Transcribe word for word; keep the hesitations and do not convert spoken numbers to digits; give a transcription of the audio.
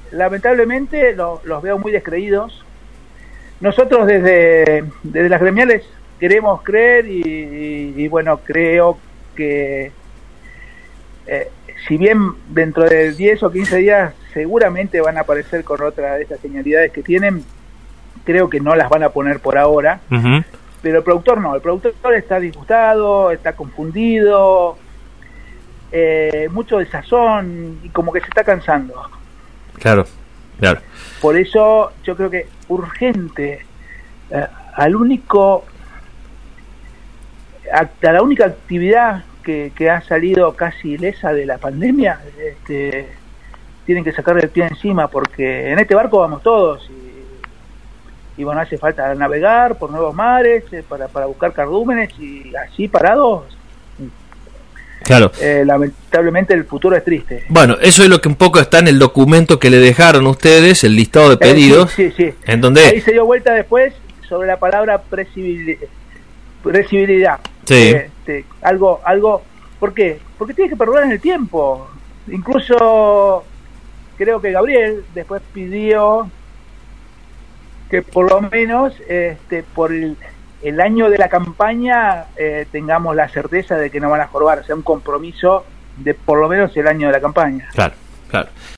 lamentablemente lo, los veo muy descreídos. Nosotros desde, desde las gremiales queremos creer y, y, y bueno, creo que eh, si bien dentro de diez o quince días seguramente van a aparecer con otra de esas señalidades que tienen, creo que no las van a poner por ahora. Uh-huh. Pero el productor no, el productor está disgustado, está confundido, eh, mucho desazón y como que se está cansando. Claro, claro. Por eso yo creo que urgente, eh, al único, a, a la única actividad que, que ha salido casi ilesa de la pandemia, este, tienen que sacarle el pie encima porque en este barco vamos todos y y bueno, hace falta navegar por nuevos mares eh, para, para buscar cardúmenes y así parados. Claro. Eh, lamentablemente el futuro es triste. Bueno, eso es lo que un poco está en el documento que le dejaron ustedes, el listado de pedidos. Eh, sí, sí, sí. En donde ahí se dio vuelta después sobre la palabra presibilidad. presibilidad. Sí. Este, algo, algo. ¿Por qué? Porque tiene que perdurar en el tiempo. Incluso creo que Gabriel después pidió que por lo menos este, por el, el año de la campaña eh, tengamos la certeza de que no van a jorobar, o sea, un compromiso de por lo menos el año de la campaña. Claro, claro.